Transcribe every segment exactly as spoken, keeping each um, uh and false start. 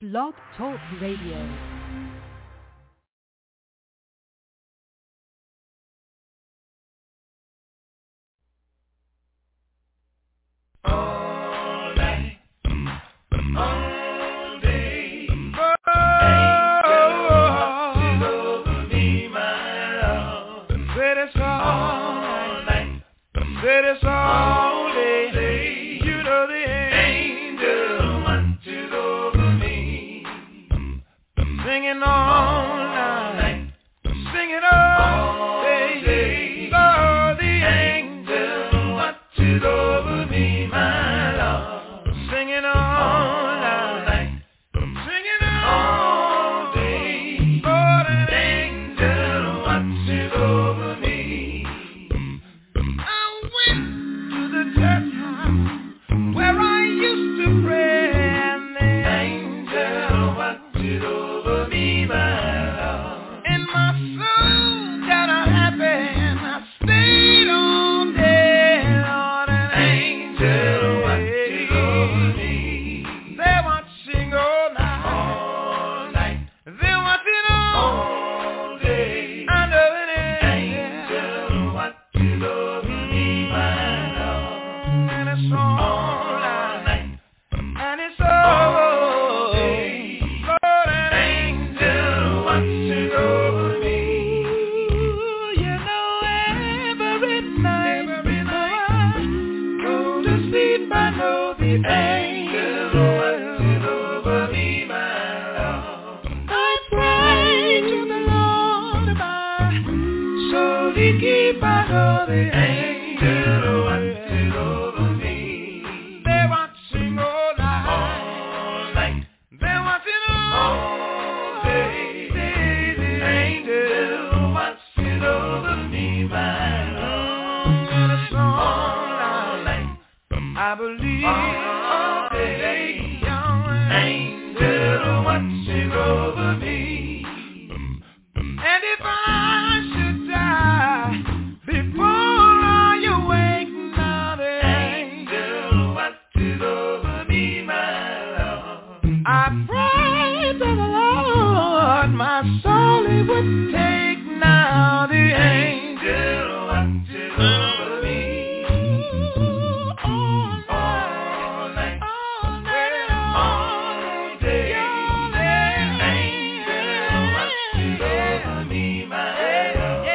Blog Talk Radio. All night, all day, oh, over me, my love. Said it's all night, said it's all day. You know the angel watches over me, singing all night, singing all day. Lord, the angel watches over me, my love, singing all night, singing all day. Lord, an angel watches over me. I went to the church where I used to pray, and the angel watches over me, my love. And my soul got a happy, and I stayed all day. Lord, an angel watches over me. They're watching all night, all night. They're watching all day. I know an angel watches over me, my love. And it's all night, and it's all day. Lord, an angel watches over me. You know, every night, every night I go to sleep, I know the angel watches over me, my love. I pray to the Lord, my soul to keep, I know the angel watches over me. They're watching all night, all night. They're watching all day. The angel watches over me, my love. And it's all night. I believe all day, your angel watches over me. And if I should die before I awake, now the angel watches over me, my love. I pray to the Lord, my soul he would take, now the angel watches over me. All night, all night, all day, the angel watches over me, my love.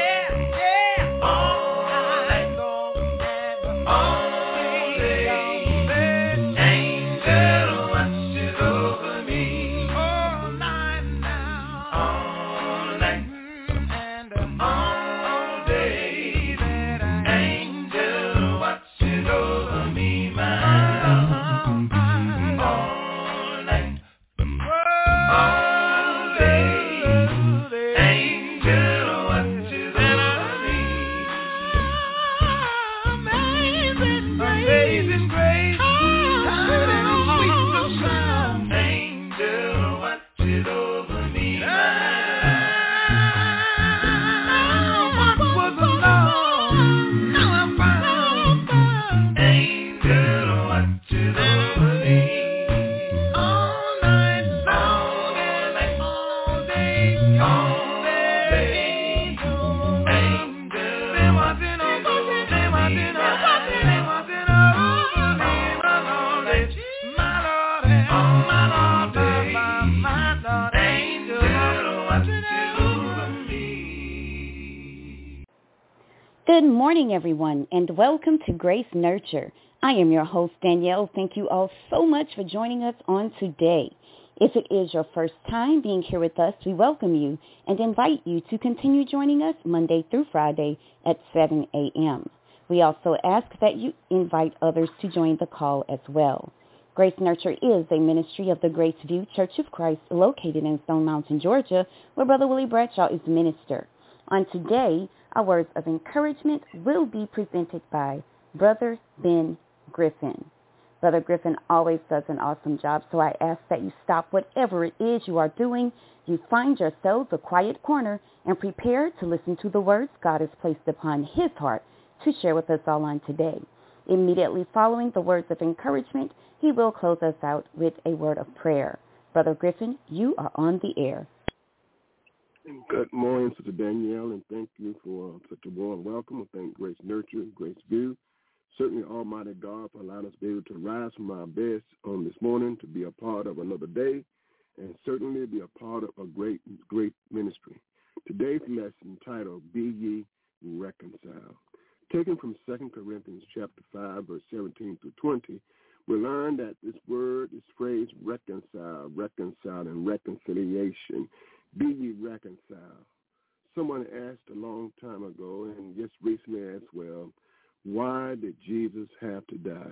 All night long and all day, the angel watches over me. All night now, all night and all day, that angel watches over me, my love. All night, all day, the angel watches over me. Amazing grace, amazing grace, good and sweet the sound. Angel watches over me, what was alone, now I'm found. Angel watches over me. All night long and all day, all day. Angel, they're watching over, they're watching over, they're watching over me, my Lord, my Lord, my Lord, my, my Lord. Angel watching over me. Good morning, everyone, and welcome to Grace Nurture. I am your host, Danielle. Thank you all so much for joining us on today. If it is your first time being here with us, we welcome you and invite you to continue joining us Monday through Friday at seven a.m. We also ask that you invite others to join the call as well. Grace Nurture is a ministry of the Grace View Church of Christ located in Stone Mountain, Georgia, where Brother Willie Bradshaw is minister. On today, our words of encouragement will be presented by Brother Ben Griffin. Brother Griffin always does an awesome job, so I ask that you stop whatever it is you are doing, you find yourselves a quiet corner, and prepare to listen to the words God has placed upon his heart to share with us all on today. Immediately following the words of encouragement, he will close us out with a word of prayer. Brother Griffin, you are on the air. Good morning, Sister Danielle, and thank you for such a warm welcome. I thank Grace Nurture, Grace View, certainly Almighty God for allowing us to be able to rise from our beds on this morning to be a part of another day, and certainly be a part of a great, great ministry. Today's lesson titled, Be Ye Reconciled. Taken from Second Corinthians chapter five, verse seventeen through twenty, we learn that this word, this phrase, reconcile, reconcile, and reconciliation, be ye reconciled. Someone asked a long time ago, and just recently as well, why did Jesus have to die?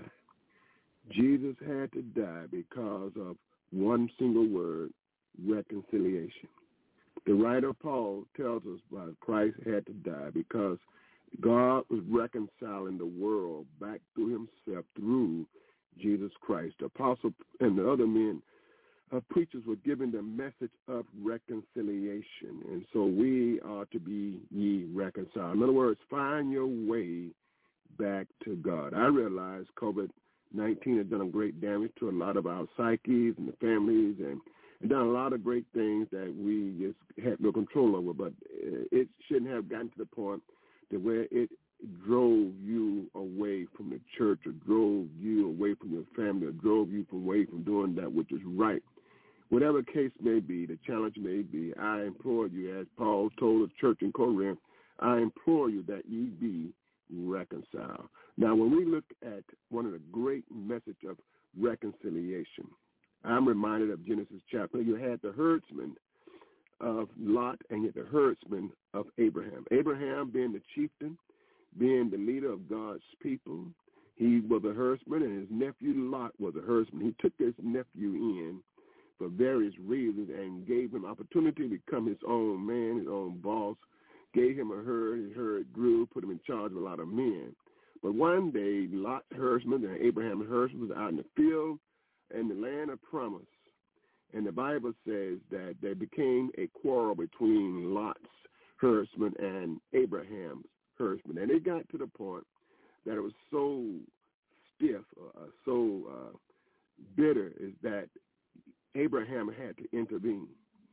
Jesus had to die because of one single word, reconciliation. The writer Paul tells us why Christ had to die, because God was reconciling the world back to himself through Jesus Christ. The apostle and the other men, uh, preachers, were giving the message of reconciliation. And so we are to be ye reconciled. In other words, find your way back to God. I realize COVID nineteen has done a great damage to a lot of our psyches and the families, and, and done a lot of great things that we just had no control over. But it shouldn't have gotten to the point to where it drove you away from the church, or drove you away from your family, or drove you away from doing that which is right. Whatever the case may be, the challenge may be, I implore you, as Paul told the church in Corinth, I implore you that ye be reconciled. Now, when we look at one of the great message of reconciliation, I'm reminded of Genesis chapter. You had the herdsman of Lot, and yet the herdsman of Abraham. Abraham being the chieftain, being the leader of God's people. He was a herdsman, and his nephew Lot was a herdsman. He took his nephew in for various reasons and gave him opportunity to become his own man, his own boss, gave him a herd. His herd grew, put him in charge of a lot of men. But one day, Lot's herdsman and Abraham's herdsman was out in the field in the land of promise. And the Bible says that there became a quarrel between Lot's herdsman and Abraham's herdsman. And it got to the point that it was so stiff, uh, so uh, bitter, is that Abraham had to intervene.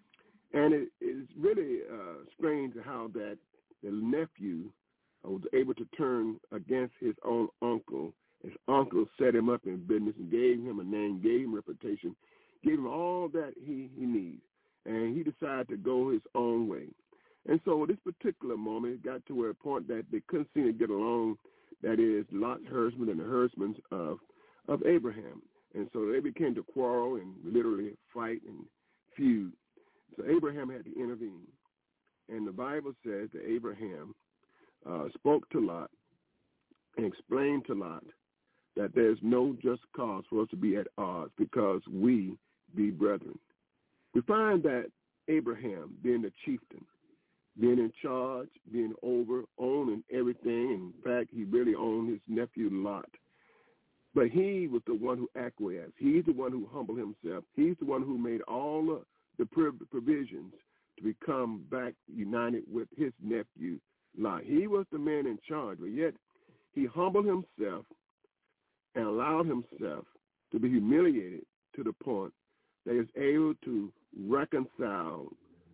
And it is really uh, strange how that the nephew was able to turn against his own uncle. His uncle set him up in business and gave him a name, gave him reputation, gave him all that he, he needs. And he decided to go his own way. And so this particular moment, it got to a point that they couldn't seem to get along, that is, Lot's herdsman and the herdsmen of, of Abraham. And so they began to quarrel and literally fight and feud. So Abraham had to intervene. And the Bible says that Abraham uh, spoke to Lot and explained to Lot that there's no just cause for us to be at odds, because we be brethren. We find that Abraham, being the chieftain, being in charge, being over, owning everything. In fact, he really owned his nephew Lot. But he was the one who acquiesced. He's the one who humbled himself. He's the one who made all the, the provisions to become back united with his nephew Lot. He was the man in charge, but yet he humbled himself and allowed himself to be humiliated to the point that he was able to reconcile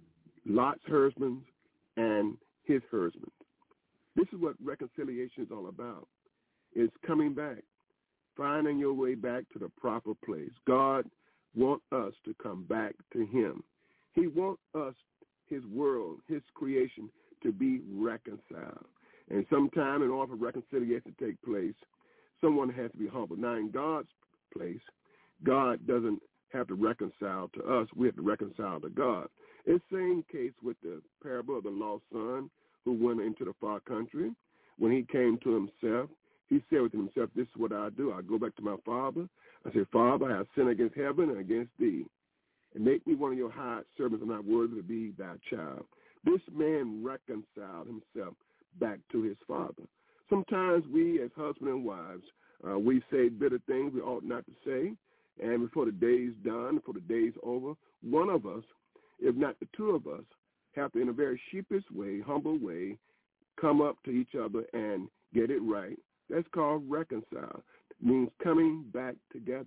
Lot's herdsmen and his herdsmen. This is what reconciliation is all about. It's coming back, finding your way back to the proper place. God wants us to come back to him. He wants us, his world, his creation, to be reconciled. And sometime in order for reconciliation to take place, someone has to be humble. Now, in God's place, God doesn't have to reconcile to us. We have to reconcile to God. It's the same case with the parable of the lost son who went into the far country. When he came to himself, he said within himself, this is what I do. I go back to my father. I say, Father, I have sinned against heaven and against thee. And make me one of your hired servants. I'm not worthy to be thy child. This man reconciled himself back to his father. Sometimes we as husbands and wives, uh, we say bitter things we ought not to say. And before the day's done, before the day's over, one of us, if not the two of us, have to, in a very sheepish way, humble way, come up to each other and get it right. That's called reconcile. It means coming back together.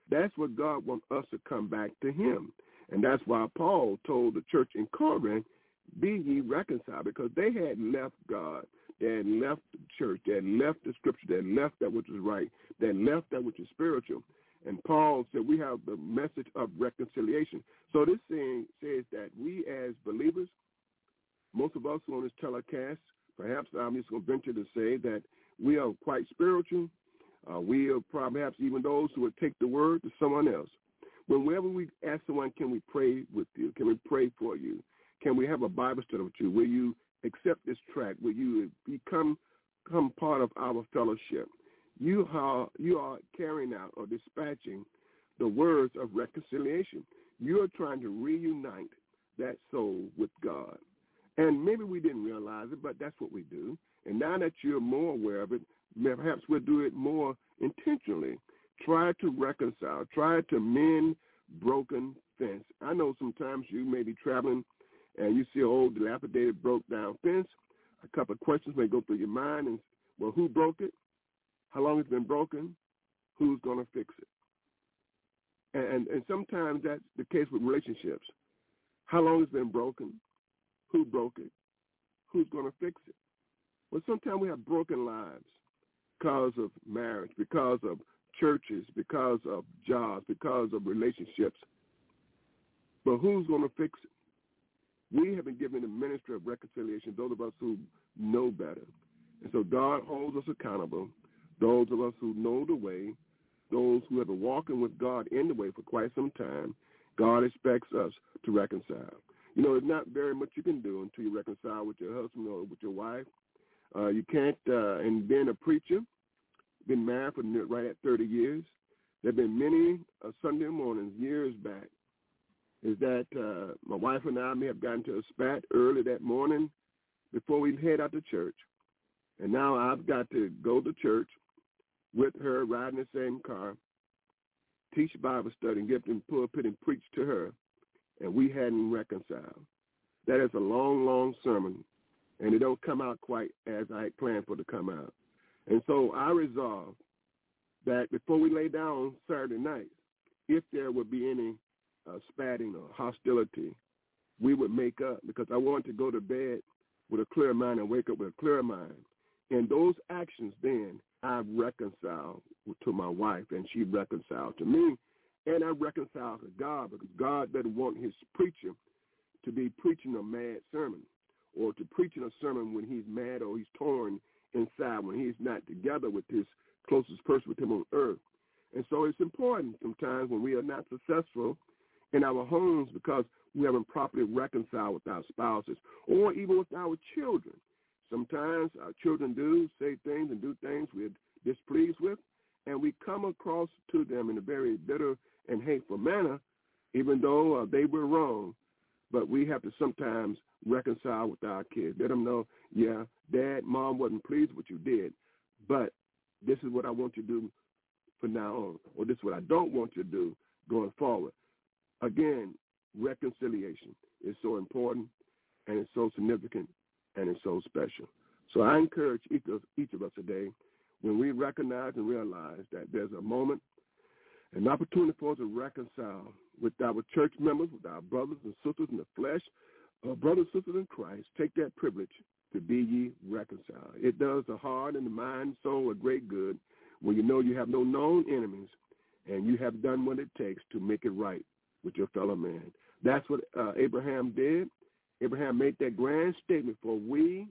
That's what God wants us to come back to him. And that's why Paul told the church in Corinth, be ye reconciled, because they had left God. They had left the church. They had left the scripture. They had left that which was right. They had left that which is spiritual. And Paul said we have the message of reconciliation. So this saying says that we as believers, most of us on this telecast, perhaps I'm just going to venture to say that we are quite spiritual. Uh, we are perhaps even those who would take the word to someone else. Whenever we ask someone, can we pray with you? Can we pray for you? Can we have a Bible study with you? Will you accept this tract? Will you become, become part of our fellowship? You are, you are carrying out or dispatching the words of reconciliation. You are trying to reunite that soul with God. And maybe we didn't realize it, but that's what we do. And now that you're more aware of it, perhaps we'll do it more intentionally. Try to reconcile. Try to mend broken fence. I know sometimes you may be traveling and you see an old dilapidated, broke down fence. A couple of questions may go through your mind. And well, who broke it? How long it's been broken? Who's going to fix it? And, and sometimes that's the case with relationships. How long it's been broken? Who broke it? Who's going to fix it? Well, sometimes we have broken lives because of marriage, because of churches, because of jobs, because of relationships. But who's going to fix it? We have been given the ministry of reconciliation, those of us who know better. And so God holds us accountable, those of us who know the way, those who have been walking with God in the way for quite some time. God expects us to reconcile. You know, there's not very much you can do until you reconcile with your husband or with your wife. Uh, you can't, uh, and being a preacher, been married for right at thirty years. There have been many uh, Sunday mornings years back is that uh, my wife and I may have gotten to a spat early that morning before we head out to church. And now I've got to go to church with her, ride in the same car, teach Bible study, and get in the pulpit and preach to her. And we hadn't reconciled. That is a long, long sermon, and it don't come out quite as I had planned for it to come out. And so I resolved that before we lay down Saturday night, if there would be any uh, spatting or hostility, we would make up, because I wanted to go to bed with a clear mind and wake up with a clear mind. And those actions then, I reconciled to my wife, and she reconciled to me, and I reconciled to God, because God doesn't want his preacher to be preaching a mad sermon or to preaching a sermon when he's mad or he's torn inside, when he's not together with his closest person with him on earth. And so it's important sometimes when we are not successful in our homes because we haven't properly reconciled with our spouses or even with our children. Sometimes our children do say things and do things we're displeased with, and we come across to them in a very bitter and hateful manner, even though uh, they were wrong. But we have to sometimes reconcile with our kids. Let them know, yeah, Dad, Mom wasn't pleased with what you did, but this is what I want you to do from now on, or this is what I don't want you to do going forward. Again, reconciliation is so important, and it's so significant, and it's so special. So I encourage each of, each of us today, when we recognize and realize that there's a moment, an opportunity for us to reconcile with our church members, with our brothers and sisters in the flesh, uh, brothers and sisters in Christ, take that privilege to be ye reconciled. It does the heart and the mind and soul a great good when you know you have no known enemies and you have done what it takes to make it right with your fellow man. That's what uh, Abraham did. Abraham made that grand statement, for we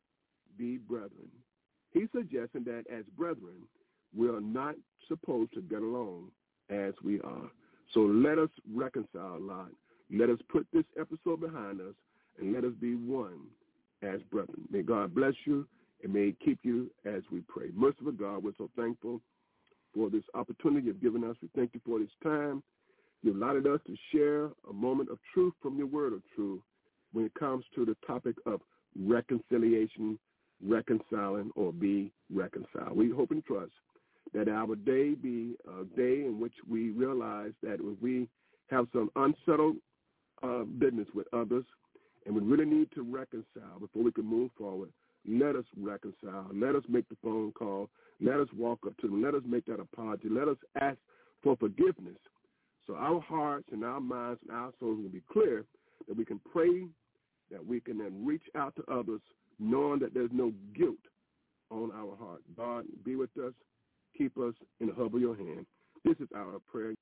be brethren. He's suggesting that as brethren, we are not supposed to get along as we are. So let us reconcile, Lord. Let us put this episode behind us, and let us be one as brethren. May God bless you, and may he keep you as we pray. Merciful God, we're so thankful for this opportunity you've given us. We thank you for this time. You've allowed us to share a moment of truth from your word of truth when it comes to the topic of reconciliation, reconciling, or be reconciled. We hope and trust that our day be a day in which we realize that if we have some unsettled uh, business with others and we really need to reconcile before we can move forward, let us reconcile. Let us make the phone call. Let us walk up to them. Let us make that apology. Let us ask for forgiveness. So our hearts and our minds and our souls will be clear that we can pray, that we can then reach out to others knowing that there's no guilt on our heart. God, be with us. Keep us in the hub of your hand. This is our prayer.